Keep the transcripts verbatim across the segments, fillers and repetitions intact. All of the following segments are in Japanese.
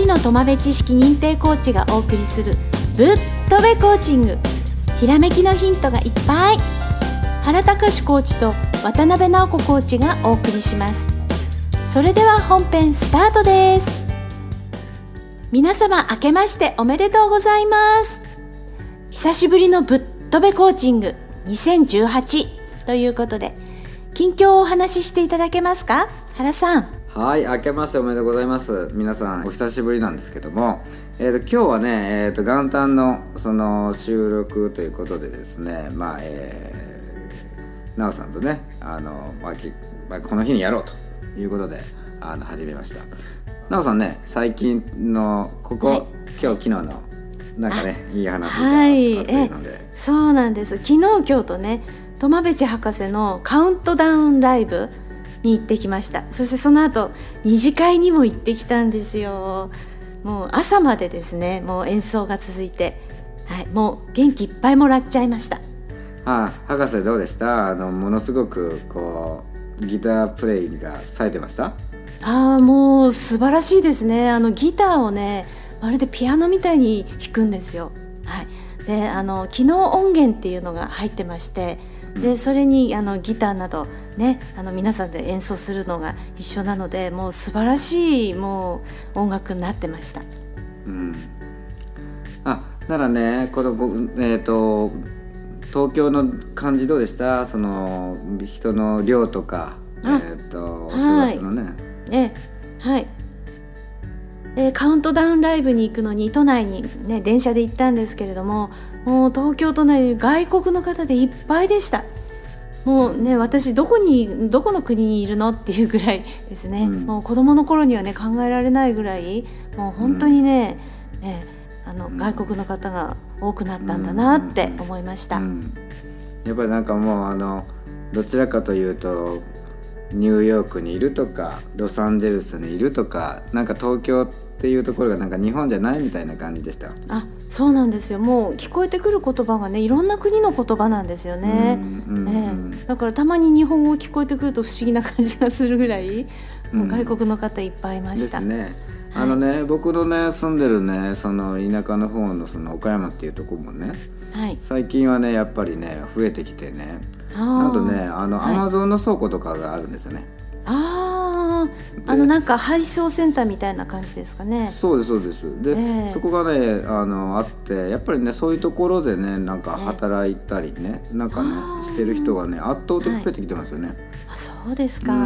人の友部知識認定コーチがお送りするぶっとべコーチング。ひらめきのヒントがいっぱい。原隆コーチと渡辺直子コーチがお送りします。それでは本編スタートです。皆様明けましておめでとうございます。久しぶりのぶっとべコーチングにせんじゅうはちということで、近況をお話ししていただけますか、原さん。 はい、明けましておめでとうございます。皆さんお久しぶりなんですけども、えー、と今日はね、えー、と元旦のその収録ということでですね、まあえー、なおさんとね、あの、まあきまあ、この日にやろうということであの始めました。なおさんね、最近のここ、はい、今日昨日のなんかね、いい話があったというので、はい、 えそうなんです。昨日今日とね、苫米地博士のカウントダウンライブに行ってきました。そしてその後二次会にも行ってきたんですよ。もう朝までですね、もう演奏が続いて、はい、もう元気いっぱいもらっちゃいました。 ああ、博士どうでした？あのものすごくこうギタープレイが冴えてました？ ああ、もう素晴らしいですね。あのギターをね、まるでピアノみたいに弾くんですよ。はい、であの機能音源っていうのが入ってまして、でそれにあのギターなどね、あの皆さんで演奏するのが一緒なので、もう素晴らしいもう音楽になってました。 うん、あ、ならね、このご、えーと、東京の感じどうでした？その人の量とか、えーと、お正月のね、 えはいでカウントダウンライブに行くのに都内に、ね、電車で行ったんですけれども、もう東京都内外国の方でいっぱいでした。もうね、私どこにどこの国にいるのっていうぐらいですね、うん、もう子供の頃にはね考えられないぐらい、もう本当にね、うん、ねあの、うん、外国の方が多くなったんだなって思いました。うんうん、 やっぱりなんかもうあのどちらかというとニューヨークにいるとかロサンゼルスにいるとか、なんか東京っていうところがなんか日本じゃないみたいな感じでした。 あ、そうなんですよ。もう聞こえてくる言葉がね、いろんな国の言葉なんですよね。うんうんうんね、だからたまに日本語聞こえてくると不思議な感じがするぐらい、もう外国の方いっぱいいました。 ですね。あのね、はい、僕のね住んでるねその田舎の方のその岡山っていうところもね、はい、最近はねやっぱりね増えてきてね、なんとねあの、はい、アマゾンの倉庫とかがあるんですよね。 ああ、あのなんか配送センターみたいな感じですかね。 そうですそうです。で、えー、そこがね あのあって、やっぱりねそういうところでねなんか働いたりね、えー、なんかねしてる人がね圧倒的に増えてきてますよね。はい、 あ、そうですか。うん、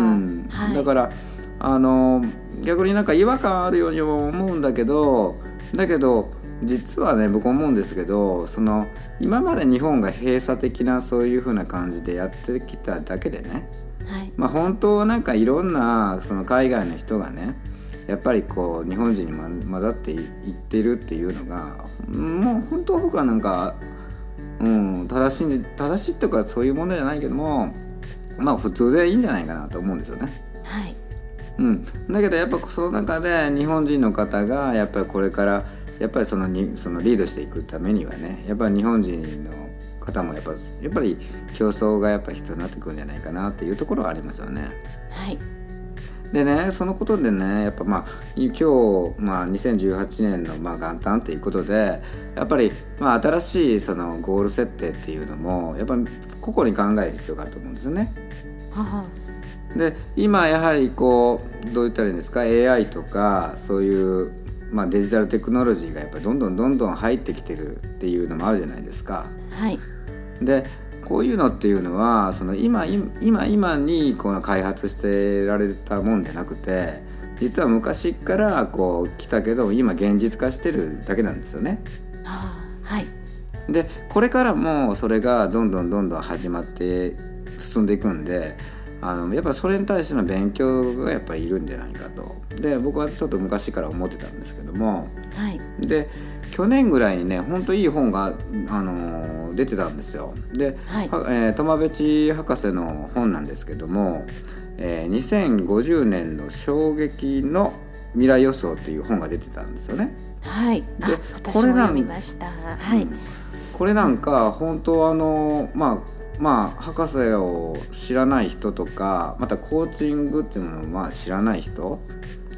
はい、だからあの逆になんか違和感あるようにも思うんだけど、だけど実はね僕思うんですけど、その今まで日本が閉鎖的なそういう風な感じでやってきただけでね、はい、まあ本当はなんかいろんなその海外の人がねやっぱりこう日本人に混ざっていってるっていうのが、もう本当は僕はなんか、うん、正しい正しいとかそういう問題じゃないけども、まあ普通でいいんじゃないかなと思うんですよね。 はい、 うん、だけどやっぱその中で日本人の方がやっぱりこれからやっぱりそのにそのリードしていくためにはね、やっぱり日本人の方もやっぱやっぱり競争がやっぱ必要になってくるんじゃないかなっていうところはありますよね。 はい。 でね、そのことでね、やっぱまあ今日、まあ、にせんじゅうはちねんのまあ元旦ということで、やっぱりまあ新しいそのゴール設定っていうのもやっぱり個々に考える必要があると思うんですよね。はは。で今やはりこうどう言ったらいいんですか、 エーアイ とかそういうまあ、デジタルテクノロジーがやっぱりどんどんどんどん入ってきてるっていうのもあるじゃないですか。 はい。 でこういうのっていうのはその今今今にこの開発してられたもんじゃなくて、実は昔からこう来たけど今現実化してるだけなんですよね。 あ、はい。でこれからもそれがどんどんどんどん始まって進んでいくんで、あのやっぱそれに対しての勉強がやっぱりいるんじゃないかと。で僕はちょっと昔から思ってたんですけども、はい、で去年ぐらいにね本当いい本が、あのー、出てたんですよ。で、はい、えー、苫米地博士の本なんですけども、えー、にせんごじゅうねんの衝撃の未来予想っていう本が出てたんですよね。 はい。で私も読みました。はい、うん、 これなんか本当あのまあまあ博士を知らない人とか、またコーチングっていうのをまあ知らない人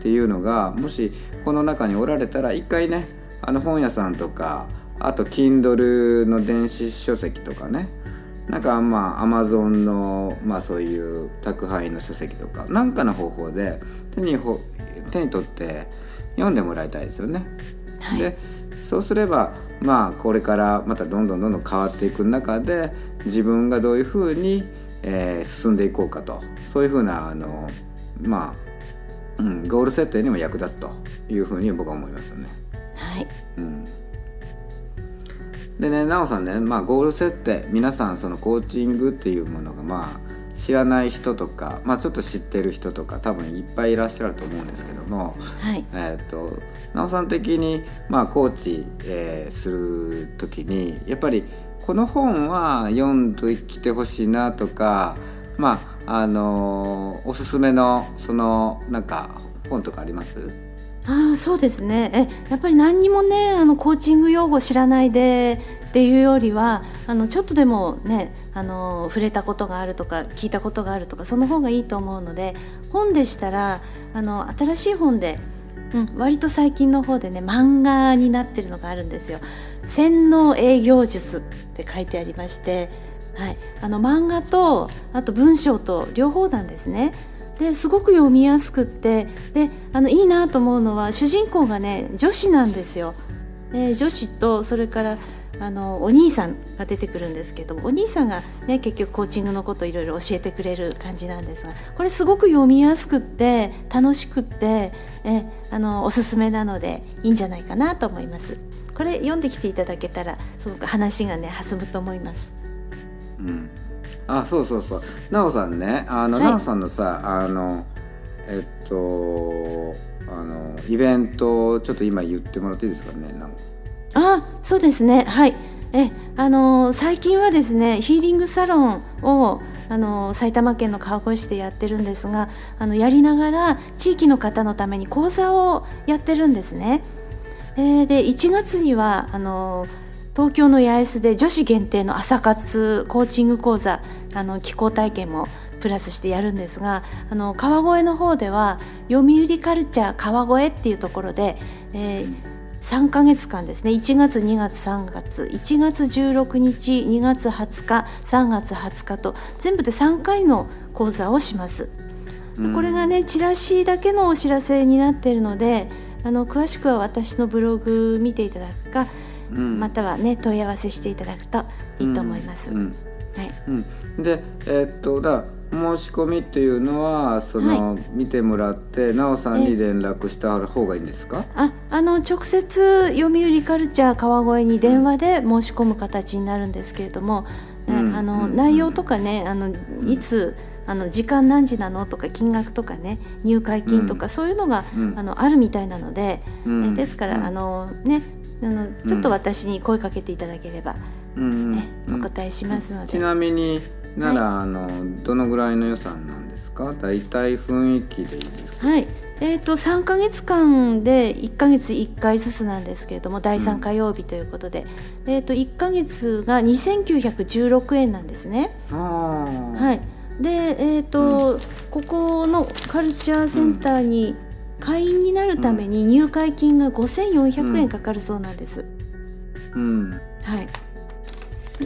っていうのがもしこの中におられたら一回ねあの本屋さんとかあと Kindle の電子書籍とかねなんかまあ Amazon のまあそういう宅配の書籍とかなんかの方法で手にほ手に取って読んでもらいたいですよね。 はい、 でそうすればまあこれからまたどんどんどんどん変わっていく中で自分がどういうふうに、えー、進んでいこうかとそういうふうなあのまあ、うん、ゴール設定にも役立つというふうに僕は思いますよね。 はい、 うん、でねなおさんね、まあ、ゴール設定皆さんそのコーチングっていうものがまあ知らない人とか、まあ、ちょっと知ってる人とか多分いっぱいいらっしゃると思うんですけども、 はいえー、となおさん的に、まあ、コーチ、えー、する時にやっぱりこの本は読んできてほしいなとか、まああのー、おすすめのそのなんか本とかあります？ ああそうですねえやっぱり何にもねあのコーチング用語知らないでっていうよりはあのちょっとでもねあの触れたことがあるとか聞いたことがあるとかその方がいいと思うので本でしたらあの新しい本で、うん、割と最近の方でね漫画になってるのがあるんですよ。洗脳営業術って書いてありまして、はい、あの漫画とあと文章と両方なんですね。ですごく読みやすくってであのいいなと思うのは主人公がね女子なんですよ。で女子とそれからあのお兄さんが出てくるんですけどお兄さんが、ね、結局コーチングのことをいろいろ教えてくれる感じなんですがこれすごく読みやすくって楽しくってえあのおすすめなのでいいんじゃないかなと思います。これ読んできていただけたらすごく話がね弾むと思います。 うん、あそうそうそうなおさんねあの、はい、なおさんのさあのえっとあのイベントちょっと今言ってもらっていいですかね。なんかあそうですねはいえあの最近はですねヒーリングサロンをあの埼玉県の川越市でやってるんですがあのやりながら地域の方のために講座をやってるんですね。えー、でいちがつにはあの東京の八重洲で女子限定の朝活コーチング講座あの気候体験もプラスしてやるんですがあの川越の方では読売カルチャー川越っていうところで、えー、さんかげつかんですねいちがつにがつさんがついちがつじゅうろくにちにがつはつかさんがつはつかと全部でさんかいの講座をします。これがねチラシだけのお知らせになっているのであの詳しくは私のブログ見ていただくか、うん、またはね問い合わせしていただくといいと思います。うんうんはいうん、で、えー、っとだ申し込みっていうのはその、はい、見てもらってなおさんに連絡した方がいいんですか？ ああの直接読売カルチャー川越に電話で申し込む形になるんですけれども、うん、あの、うん、内容とかねあのいつあの時間何時なのとか金額とかね入会金とか、うん、そういうのが、うん、あのあるみたいなので、うん、ですから、うん、あのねあのちょっと私に声かけていただければ、うんね、お答えしますので。 ちなみになら、はい、あのどのぐらいの予算なんですか？だいたい雰囲気でいいですか？ はい、えーと、さんかげつかんでいっかげついっかいずつなんですけれどもだいさん火曜日ということで、うん、えーと、いっかげつがにせんきゅうひゃくじゅうろくえんなんですね。あ、はい、で、えーとうん、ここのカルチャーセンターに会員になるために入会金がごせんよんひゃくえんかかるそうなんです。うん、はい、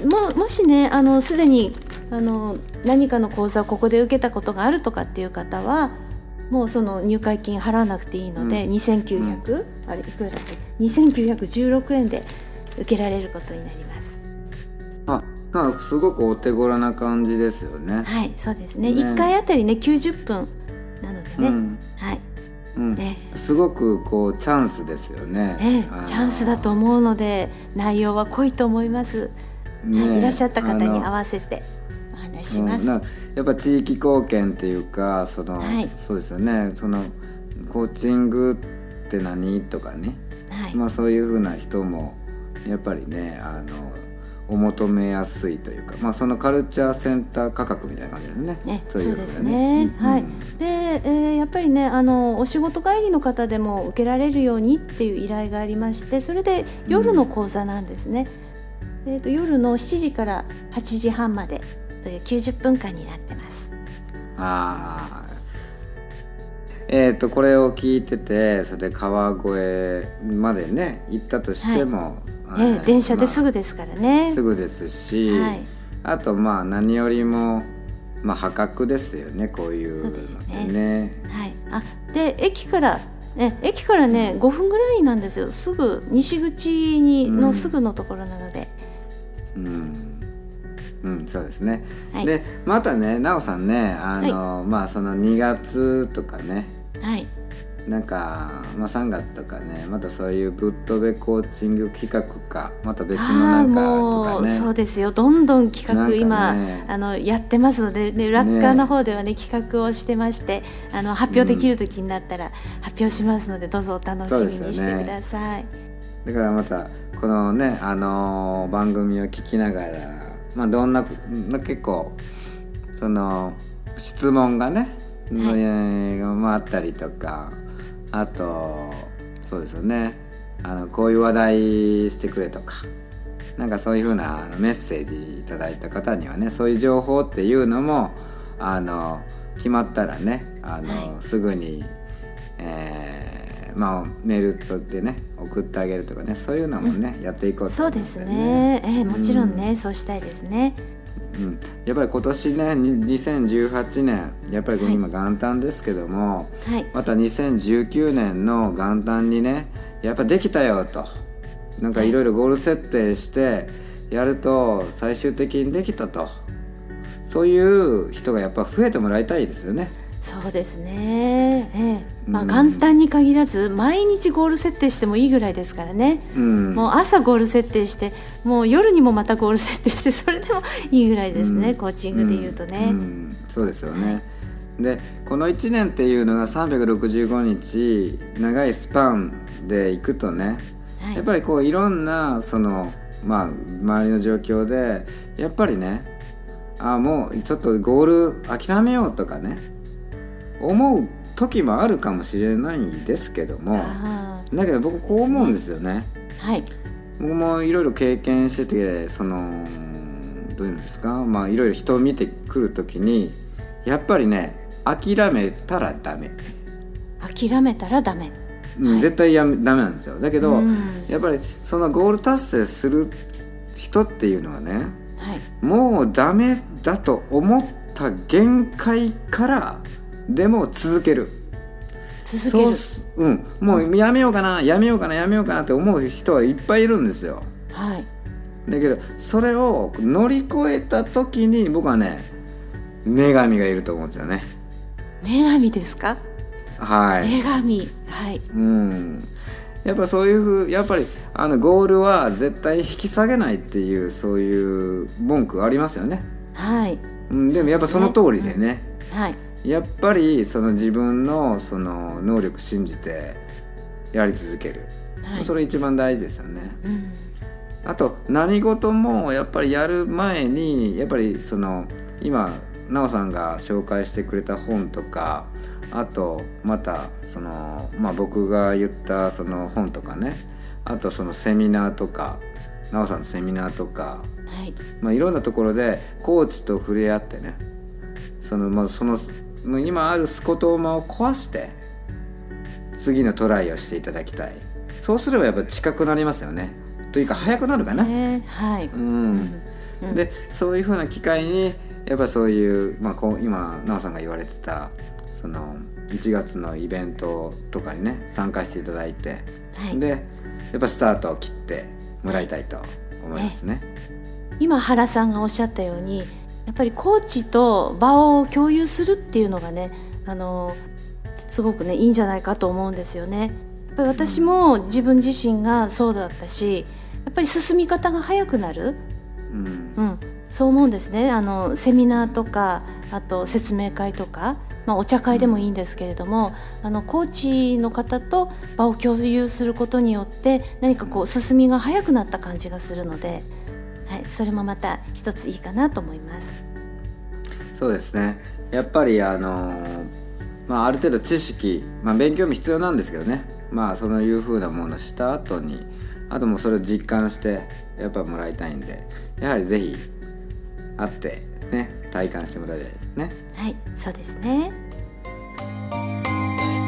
も, もしねあのすでにあの何かの講座をここで受けたことがあるとかっていう方はもうその入会金払わなくていいので、うん、にせんきゅうひゃく、うん、あれいくらだっけにせんきゅうひゃくじゅうろくえんで受けられることになります。 あ、なんかすごくお手頃な感じですよね。 はい、そうですね。ねいっかいあたりねきゅうじゅっぷんなのでね、うん、はいうんね、すごくこうチャンスですよね。 ねチャンスだと思うので内容は濃いと思います。ね、はい、いらっしゃった方に合わせてお話します。 うん、なやっぱ地域貢献っていうかその、はい、そうですよね。そのコーチングって何とかね、はい、まあそういう風な人もやっぱりねあのお求めやすいというか、まあ、そのカルチャーセンター価格みたいな感じですね。 ねそういうことですね。はい。で、えー、やっぱりねあのお仕事帰りの方でも受けられるようにっていう依頼がありましてそれで夜の講座なんですね。うんえー、と夜のしちじからはちじはんまでというきゅうじゅっぷんかんになってます。 あえー、とこれを聞いててそれで川越までね行ったとしても、 はい、ね、電車ですぐですからね、 まあ、すぐですし、はい、あとまあ何よりも、まあ、破格ですよねこういうので ね, そうですね、はい、あで駅からね、駅からねごふんぐらいなんですよ。すぐ西口にのすぐのところなので、 うん、うんうん、そうですね、はい、でまたねなおさんねあの、はい、まあそのにがつとかね、はい、なんか、まあ、さんがつとかねまたそういうぶっ飛べコーチング企画かまた別のなんかとかね、 そうですよ、どんどん企画、ね、今あのやってますので、ね、裏側の方ではね、ね企画をしてましてあの発表できる時になったら発表しますので、うん、どうぞお楽しみにしてください、ね、 だからまたこのね、あのー、番組を聞きながら、まあ、どんな結構その質問がね、はい、あったりとかあとそうですよねあのこういう話題してくれとかなんかそういう風なメッセージいただいた方にはねそういう情報っていうのもあの決まったらねあの、はい、すぐに、えーまあ、メールでね送ってあげるとかねそういうのもね、うん、やっていこうと思うんですね。 そうですね、えー、もちろんね、うん、そうしたいですね。 うん、やっぱり今年ねにせんじゅうはちねんやっぱり今元旦ですけども、はい、またにせんじゅうきゅうねんの元旦にねやっぱできたよとなんかいろいろゴール設定してやると最終的にできたとそういう人がやっぱ増えてもらいたいですよね。 そうですね、ええまあ、元旦に限らず毎日ゴール設定してもいいぐらいですからね、うん、もう朝ゴール設定してもう夜にもまたゴール設定してそれでもいいぐらいですね、うん、コーチングでいうとね、うんうん、 そうですよね、はい、でこのいちねんっていうのがさんびゃくろくじゅうごにち長いスパンでいくとね、はい、やっぱりこういろんなその、まあ、周りの状況でやっぱりねあもうちょっとゴール諦めようとかね思う時もあるかもしれないですけどもだけど僕こう思うんですよね、ねはい、僕もいろいろ経験しててそのどういうんですかまあいろいろ人を見てくる時にやっぱりね諦めたらダメ諦めたらダメ、 うんはい、絶対やめダメなんですよ。だけどやっぱりそのゴール達成する人っていうのはね、はい、もうダメだと思った限界からでも続ける続けるそう、うん、もうやめようかなやめようかなやめようかなって思う人はいっぱいいるんですよ、はい、だけどそれを乗り越えた時に僕はね女神がいると思うんですよね。 女神ですか？ はい、 女神、はい、 うん、やっぱそういうふうやっぱりあのゴールは絶対引き下げないっていうそういう文句ありますよね。はい、うん、でもやっぱその通りでね、うん、はいやっぱりその自分のその能力信じてやり続ける、はい、それ一番大事ですよね、うん、あと何事もやっぱりやる前にやっぱりその今なおさんが紹介してくれた本とかあとまたその、まあ、僕が言ったその本とかねあとそのセミナーとかなおさんのセミナーとか、はいまあ、いろんなところでコーチと触れ合ってねその、まあ、その今あるスコトーマを壊して次のトライをしていただきたい。そうすればやっぱ近くなりますよねというか早くなるかな、ねはいうんうん、でそういう風な機会にやっぱそういう、まあ、こう今なおさんが言われてたそのいちがつのイベントとかにね参加していただいて、はい、でやっぱスタートを切ってもらいたいと思いますね、 はい、今原さんがおっしゃったようにやっぱりコーチと場を共有するっていうのがねあのすごくねいいんじゃないかと思うんですよね。やっぱり私も自分自身がそうだったしやっぱり進み方が早くなる、うんうん、そう思うんですね。あのセミナーとかあと説明会とか、まあ、お茶会でもいいんですけれども、うん、あのコーチの方と場を共有することによって何かこう進みが早くなった感じがするのではい、それもまた一ついいかなと思います。 そうですねやっぱりあのーまあ、ある程度知識、まあ、勉強も必要なんですけどねまあそういう風なものをした後にあともうそれを実感してやっぱもらいたいんでやはりぜひ会ってね体感してもらいたいですね。 はいそうですね。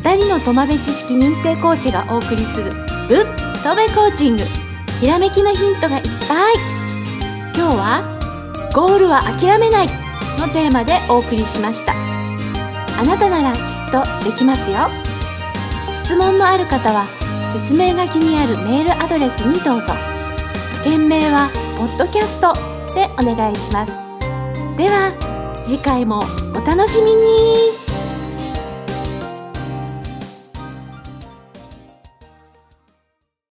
ふたりの友部知識認定コーチがお送りするぶっとべコーチング、ひらめきのヒントがいっぱい。今日はゴールは諦めないのテーマでお送りしました。あなたならきっとできますよ。質問のある方は説明書きにあるメールアドレスにどうぞ。件名はポッドキャストでお願いします。では次回もお楽しみに。